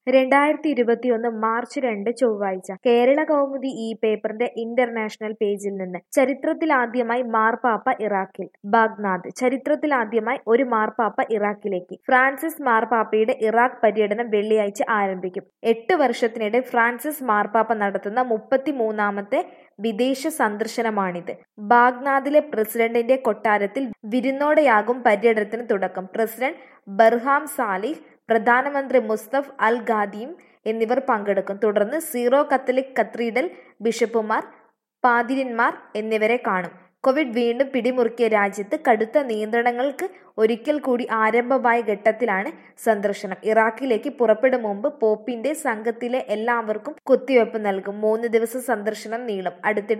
2021 March 2 ചൊവ്വാഴ്ച കേരള കൗമുദി ഈ പേപ്പറിന്റെ ഇന്റർനാഷണൽ പേജിൽ നിന്ന് ചരിത്രത്തിലാദ്യമായി മാർപ്പാപ്പ ഇറാഖിൽ. ബാഗ്ദാദ്. ചരിത്രത്തിലാദ്യമായി ഒരു മാർപ്പാപ്പ ഇറാഖിലേക്ക്. ഫ്രാൻസിസ് മാർപ്പാപ്പയുടെ ഇറാഖ് പര്യടനം വെള്ളിയാഴ്ച ആരംഭിക്കും. 8 വർഷത്തിനിടെ ഫ്രാൻസിസ് മാർപ്പാപ്പ നടത്തുന്ന 33ാമത്തെ വിദേശ സന്ദർശനമാണിത്. ബാഗ്ദാദിലെ പ്രസിഡന്റിന്റെ കൊട്ടാരത്തിൽ വിരുന്നോടെയാകും പര്യടനത്തിന് തുടക്കം. പ്രസിഡന്റ് ബർഹാം സാലിഹ്, പ്രധാനമന്ത്രി മുസ്തഫ് അൽ ഖാദിം എന്നിവർ പങ്കെടുക്കും. തുടർന്ന് സീറോ കത്തലിക് കത്തീഡ്രൽ ബിഷപ്പുമാർ, പാതിരിമാർ എന്നിവരെ കാണും. കോവിഡ് വീണ്ടും പിടിമുറുക്കിയ രാജ്യത്ത് കടുത്ത നിയന്ത്രണങ്ങൾക്ക് ഒരിക്കൽ കൂടി ആരംഭമായ ഘട്ടത്തിലാണ് സന്ദർശനം. ഇറാഖിലേക്ക് പുറപ്പെടും മുമ്പ് പോപ്പിന്റെ സംഘത്തിലെ എല്ലാവർക്കും കുത്തിവയ്പ് നൽകും. 3 ദിവസ സന്ദർശനം നീളും. അടുത്തിടെ